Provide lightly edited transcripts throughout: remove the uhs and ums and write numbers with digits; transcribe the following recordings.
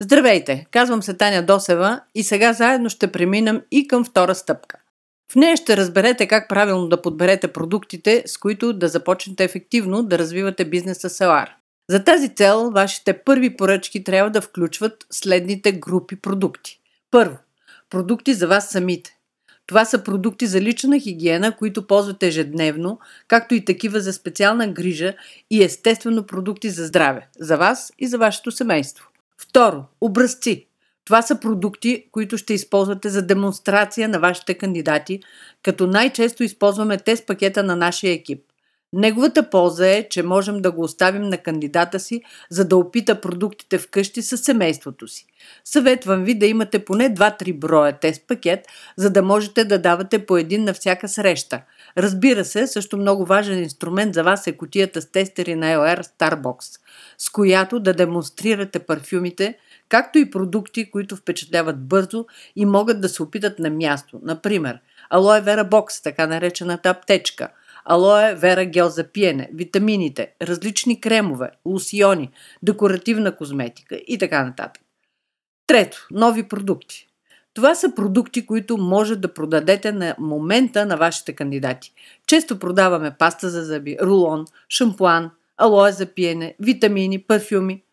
Здравейте, казвам се Таня Досева и сега заедно ще преминем и към втора стъпка. В нея ще разберете как правилно да подберете продуктите, с които да започнете ефективно да развивате бизнеса Селар. За тази цел, вашите първи поръчки трябва да включват следните групи продукти. Първо, продукти за вас самите. Това са продукти за лична хигиена, които ползвате ежедневно, както и такива за специална грижа и естествено продукти за здраве, за вас и за вашето семейство. Второ, образци. Това са продукти, които ще използвате за демонстрация на вашите кандидати, като най-често използваме тест пакета на нашия екип. Неговата полза е, че можем да го оставим на кандидата си, за да опита продуктите вкъщи със семейството си. Съветвам ви да имате поне 2-3 броя тест пакет, за да можете да давате по един на всяка среща. Разбира се, също много важен инструмент за вас е кутията с тестери на LR Starbox, с която да демонстрирате парфюмите, както и продукти, които впечатляват бързо и могат да се опитат на място. Например, Aloe Vera Box, така наречената аптечка, Aloe Vera гел за пиене, витамините, различни кремове, лосиони, декоративна козметика и така нататък. Трето, нови продукти. Това са продукти, които може да продадете на момента на вашите кандидати. Често продаваме паста за зъби, рулон, шампуан, алоe за пиене, витамини, парфюми.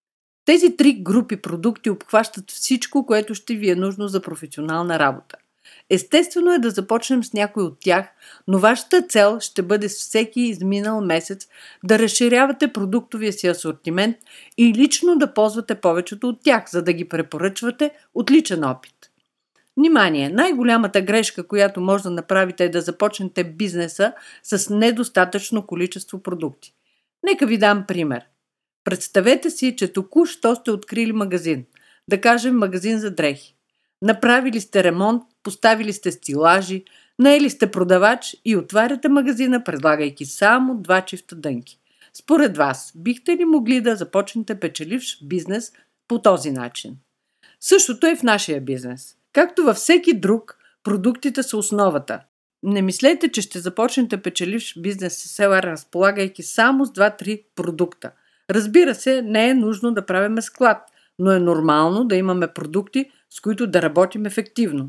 Тези 3 групи продукти обхващат всичко, което ще ви е нужно за професионална работа. Естествено е да започнем с някой от тях, но вашата цел ще бъде с всеки изминал месец да разширявате продуктовия си асортимент и лично да ползвате повечето от тях, за да ги препоръчвате от личен опит. Внимание! Най-голямата грешка, която може да направите, е да започнете бизнеса с недостатъчно количество продукти. Нека ви дам пример. Представете си, че току-що сте открили магазин, да кажем магазин за дрехи. Направили сте ремонт, поставили сте стилажи, наели сте продавач и отваряте магазина, предлагайки само 2 чифта дънки. Според вас, бихте ли могли да започнете печеливш бизнес по този начин? Същото е в нашия бизнес. Както във всеки друг, продуктите са основата. Не мислете, че ще започнете печеливш бизнес с Селар, разполагайки само с 2-3 продукта. Разбира се, не е нужно да правим склад, но е нормално да имаме продукти, с които да работим ефективно.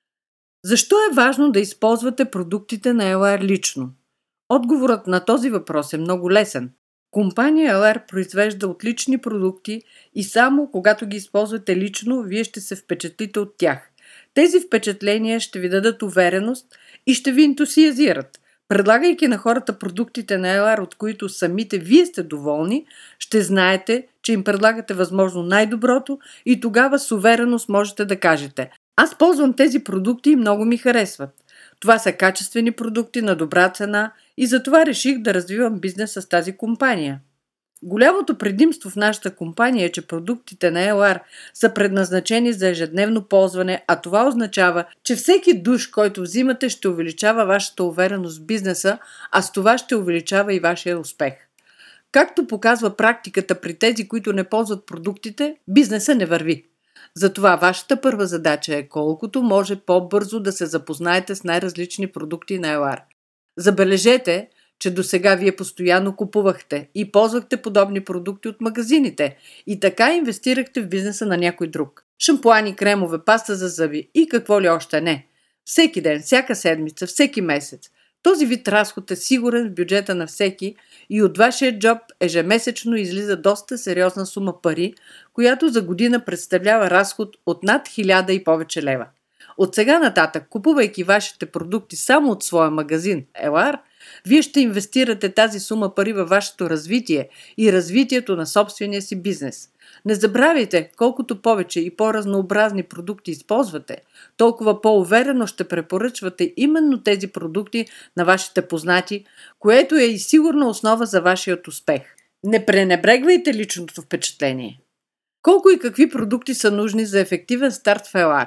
Защо е важно да използвате продуктите на LR лично? Отговорът на този въпрос е много лесен. Компания LR произвежда отлични продукти и само когато ги използвате лично, вие ще се впечатлите от тях. Тези впечатления ще ви дадат увереност и ще ви ентусиазират. Предлагайки на хората продуктите на LR, от които самите вие сте доволни, ще знаете, че им предлагате възможно най-доброто и тогава с увереност можете да кажете: аз ползвам тези продукти и много ми харесват. Това са качествени продукти на добра цена и затова реших да развивам бизнес с тази компания. Голямото предимство в нашата компания е, че продуктите на LR са предназначени за ежедневно ползване, а това означава, че всеки душ, който взимате, ще увеличава вашата увереност в бизнеса, а с това ще увеличава и вашия успех. Както показва практиката при тези, които не ползват продуктите, бизнесът не върви. Затова вашата първа задача е колкото може по-бързо да се запознаете с най-различни продукти на LR. Забележете, че досега вие постоянно купувахте и ползвахте подобни продукти от магазините и така инвестирахте в бизнеса на някой друг. Шампуани, кремове, паста за зъби и какво ли още не. Всеки ден, всяка седмица, всеки месец. Този вид разход е сигурен в бюджета на всеки и от вашия джоб ежемесечно излиза доста сериозна сума пари, която за година представлява разход от над 1000 и повече лева. От сега нататък, купувайки вашите продукти само от своя магазин LR, вие ще инвестирате тази сума пари във вашето развитие и развитието на собствения си бизнес. Не забравяйте, колкото повече и по-разнообразни продукти използвате, толкова по-уверено ще препоръчвате именно тези продукти на вашите познати, което е и сигурна основа за вашият успех. Не пренебрегвайте личното впечатление. Колко и какви продукти са нужни за ефективен старт в LR?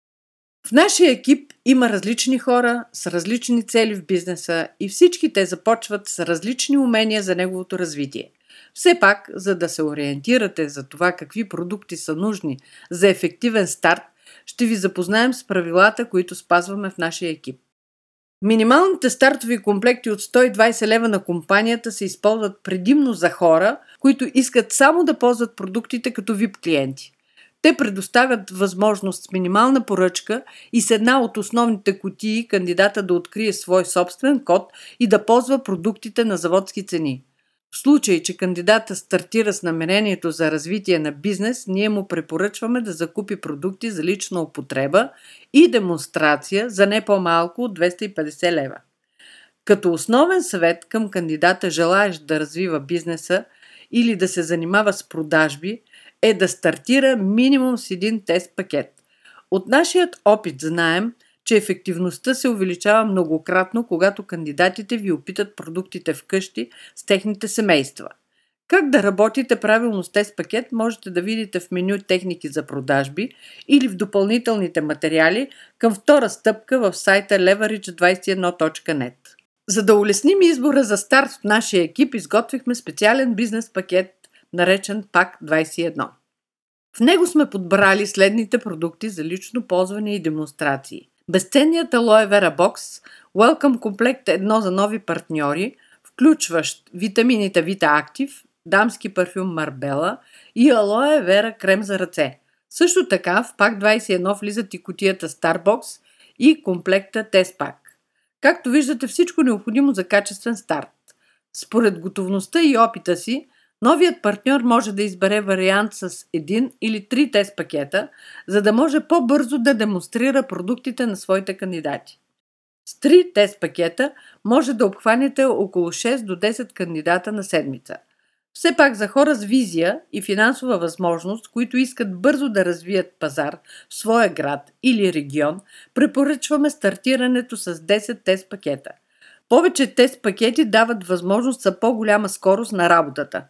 В нашия екип има различни хора с различни цели в бизнеса и всички те започват с различни умения за неговото развитие. Все пак, за да се ориентирате за това какви продукти са нужни за ефективен старт, ще ви запознаем с правилата, които спазваме в нашия екип. Минималните стартови комплекти от 120 лева на компанията се използват предимно за хора, които искат само да ползват продуктите като VIP клиенти. Те предоставят възможност с минимална поръчка и с една от основните кутии кандидата да открие свой собствен код и да ползва продуктите на заводски цени. В случай, че кандидата стартира с намерението за развитие на бизнес, ние му препоръчваме да закупи продукти за лична употреба и демонстрация за не по-малко от 250 лева. Като основен съвет към кандидата, желаещ да развива бизнеса или да се занимава с продажби, е да стартира минимум с един тест пакет. От нашият опит знаем, че ефективността се увеличава многократно, когато кандидатите ви опитат продуктите вкъщи с техните семейства. Как да работите правилно с тест пакет можете да видите в меню техники за продажби или в допълнителните материали към втора стъпка в сайта leverage21.net. За да улесним избора за старт в нашия екип, изготвихме специален бизнес пакет, наречен Пак 21. В него сме подбрали следните продукти за лично ползване и демонстрации. Безценният Aloe Vera Box, Welcome комплект 1 за нови партньори, включващ витамините Vita Active, дамски парфюм Marbella и Aloe Vera крем за ръце. Също така в Пак 21 влизат и кутията Starbox и комплекта Test Pack. Както виждате, всичко необходимо за качествен старт. Според готовността и опита си, новият партньор може да избере вариант с един или 3 тест пакета, за да може по-бързо да демонстрира продуктите на своите кандидати. С 3 тест пакета може да обхванете около 6 до 10 кандидата на седмица. Все пак за хора с визия и финансова възможност, които искат бързо да развият пазар в своя град или регион, препоръчваме стартирането с 10 тест пакета. Повече тест пакети дават възможност за по-голяма скорост на работата.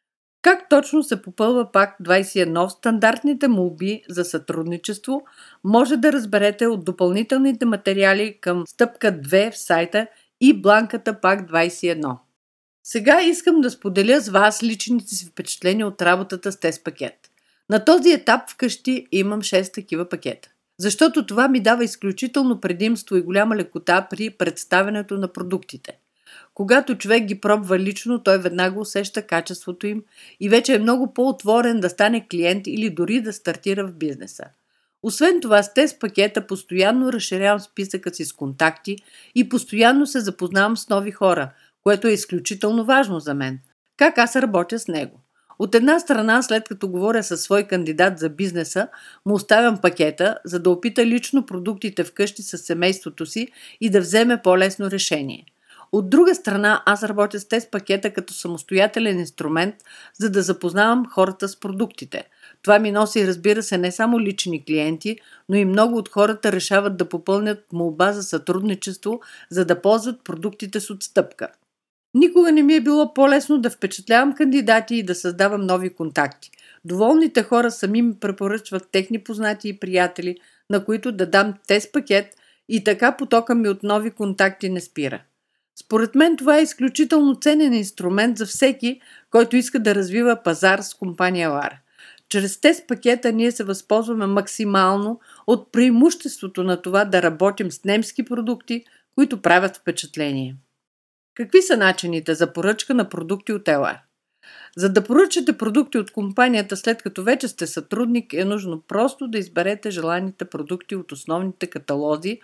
Как точно се попълва Пак 21 в стандартните молби за сътрудничество, може да разберете от допълнителните материали към стъпка 2 в сайта и бланката Пак 21. Сега искам да споделя с вас личните си впечатления от работата с тест пакет. На този етап вкъщи имам 6 такива пакета, защото това ми дава изключително предимство и голяма лекота при представянето на продуктите. Когато човек ги пробва лично, той веднага усеща качеството им и вече е много по-отворен да стане клиент или дори да стартира в бизнеса. Освен това, с тест пакета постоянно разширявам списъка си с контакти и постоянно се запознавам с нови хора, което е изключително важно за мен. Как аз работя с него? От една страна, след като говоря със свой кандидат за бизнеса, му оставям пакета, за да опита лично продуктите вкъщи с семейството си и да вземе по-лесно решение. От друга страна, аз работя с тест пакета като самостоятелен инструмент, за да запознавам хората с продуктите. Това ми носи, разбира се, не само лични клиенти, но и много от хората решават да попълнят молба за сътрудничество, за да ползват продуктите с отстъпка. Никога не ми е било по-лесно да впечатлявам кандидати и да създавам нови контакти. Доволните хора сами ми препоръчват техни познати и приятели, на които да дам тест пакет и така потока ми от нови контакти не спира. Според мен това е изключително ценен инструмент за всеки, който иска да развива пазар с компания LAR. Чрез тест пакета ние се възползваме максимално от преимуществото на това да работим с немски продукти, които правят впечатление. Какви са начините за поръчка на продукти от LAR? За да поръчате продукти от компанията след като вече сте сътрудник, е нужно просто да изберете желаните продукти от основните каталози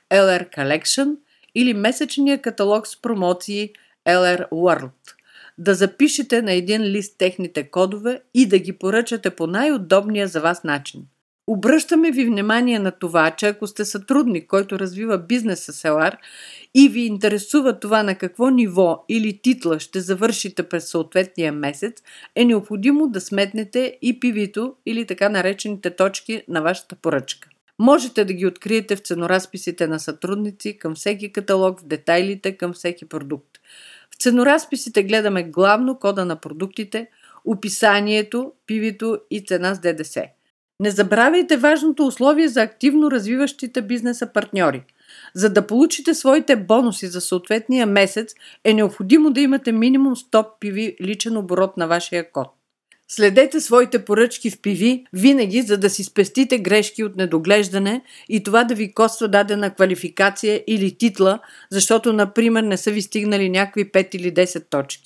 LR Collection или месечния каталог с промоции LR World. Да запишете на един лист техните кодове и да ги поръчате по най-удобния за вас начин. Обръщаме ви внимание на това, че ако сте сътрудник, който развива бизнес с LR и ви интересува това на какво ниво или титла ще завършите през съответния месец, е необходимо да сметнете и PV-то или така наречените точки на вашата поръчка. Можете да ги откриете в ценоразписите на сътрудници към всеки каталог, в детайлите към всеки продукт. В ценоразписите гледаме главно кода на продуктите, описанието, PV-то и цена с ДДС. Не забравяйте важното условие за активно развиващите бизнеса партньори. За да получите своите бонуси за съответния месец, е необходимо да имате минимум 100 PV личен оборот на вашия код. Следете своите поръчки в PV винаги, за да си спестите грешки от недоглеждане и това да ви коства дадена квалификация или титла, защото, например, не са ви стигнали някакви 5 или 10 точки.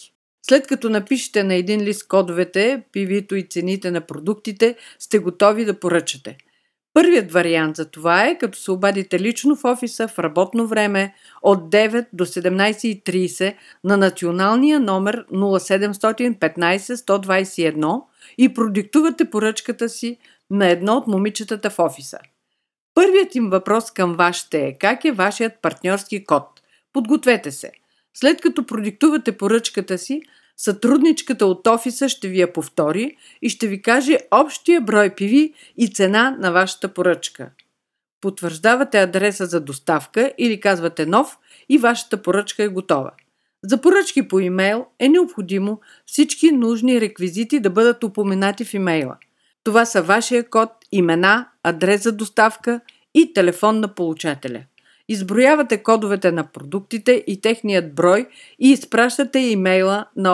След като напишете на един лист кодовете, PV-то и цените на продуктите, сте готови да поръчате. Първият вариант за това е, като се обадите лично в офиса в работно време от 9 до 17:30 на националния номер 0715 121 и продиктувате поръчката си на едно от момичетата в офиса. Първият им въпрос към вас ще е: как е вашият партньорски код? Подгответе се. След като продиктувате поръчката си, сътрудничката от офиса ще ви я повтори и ще ви каже общия брой PV и цена на вашата поръчка. Потвърждавате адреса за доставка или казвате нов и вашата поръчка е готова. За поръчки по имейл е необходимо всички нужни реквизити да бъдат упоменати в имейла. Това са вашия код, имена, адрес за доставка и телефон на получателя. Изброявате кодовете на продуктите и техният брой и изпращате имейла на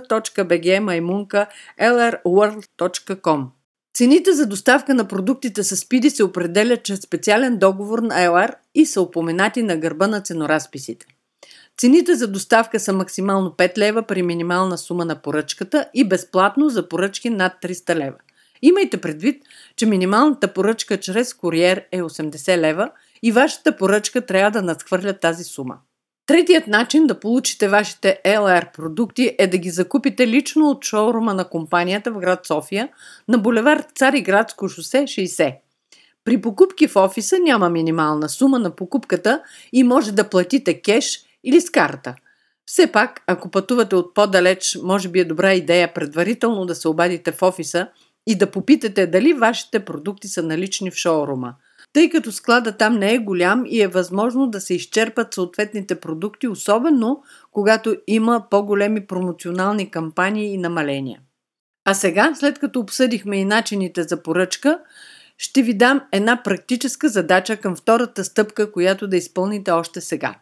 order.bg@lrworld.com. Цените за доставка на продуктите с Speedy се определят чрез специален договор на LR и са упоменати на гърба на ценоразписите. Цените за доставка са максимално 5 лева при минимална сума на поръчката и безплатно за поръчки над 300 лева. Имайте предвид, че минималната поръчка чрез куриер е 80 лева и вашата поръчка трябва да надхвърля тази сума. Третият начин да получите вашите LR продукти е да ги закупите лично от шоурума на компанията в град София на булевард Цариградско шосе 60. При покупки в офиса няма минимална сума на покупката и може да платите кеш или с карта. Все пак, ако пътувате от по-далеч, може би е добра идея предварително да се обадите в офиса и да попитате дали вашите продукти са налични в шоурума, тъй като склада там не е голям и е възможно да се изчерпат съответните продукти, особено когато има по-големи промоционални кампании и намаления. А сега, след като обсъдихме и начините за поръчка, ще ви дам една практическа задача към втората стъпка, която да изпълните още сега.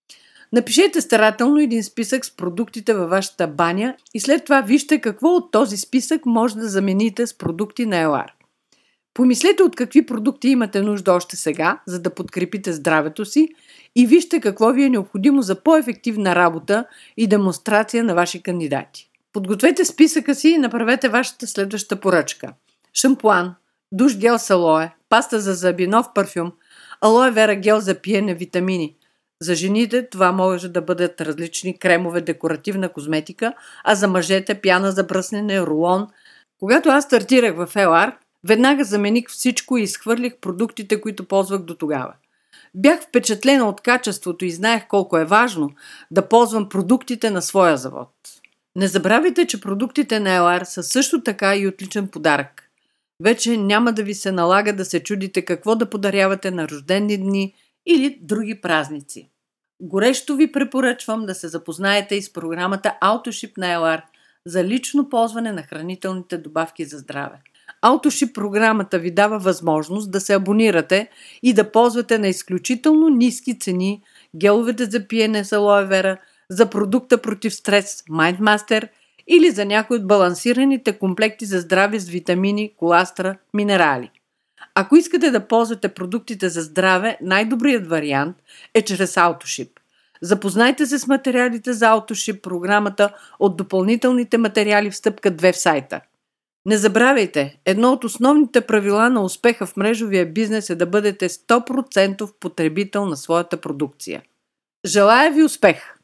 Напишете старателно един списък с продуктите във вашата баня и след това вижте какво от този списък може да замените с продукти на LR. Помислете от какви продукти имате нужда още сега, за да подкрепите здравето си и вижте какво ви е необходимо за по-ефективна работа и демонстрация на ваши кандидати. Подгответе списъка си и направете вашата следваща поръчка. Шампуан, душ гел с алое, паста за зъби, нов парфюм, алое вера гел за пиене, витамини. За жените това може да бъдат различни кремове, декоративна козметика, а за мъжете пяна за бръснене, рулон. Когато аз стартирах в LR, веднага замених всичко и изхвърлих продуктите, които ползвах до тогава. Бях впечатлена от качеството и знаех колко е важно да ползвам продуктите на своя завод. Не забравяйте, че продуктите на LR са също така и отличен подарък. Вече няма да ви се налага да се чудите какво да подарявате на рождени дни или други празници. Горещо ви препоръчвам да се запознаете и с програмата AutoShip на LR за лично ползване на хранителните добавки за здраве. AutoShip програмата ви дава възможност да се абонирате и да ползвате на изключително ниски цени геловете за пиене с алоe вера, за продукта против стрес MindMaster или за някои от балансираните комплекти за здраве с витамини, коластра, минерали. Ако искате да ползвате продуктите за здраве, най-добрият вариант е чрез AutoShip. Запознайте се с материалите за AutoShip програмата от допълнителните материали в стъпка 2 в сайта. Не забравяйте, едно от основните правила на успеха в мрежовия бизнес е да бъдете 100% потребител на своята продукция. Желая ви успех!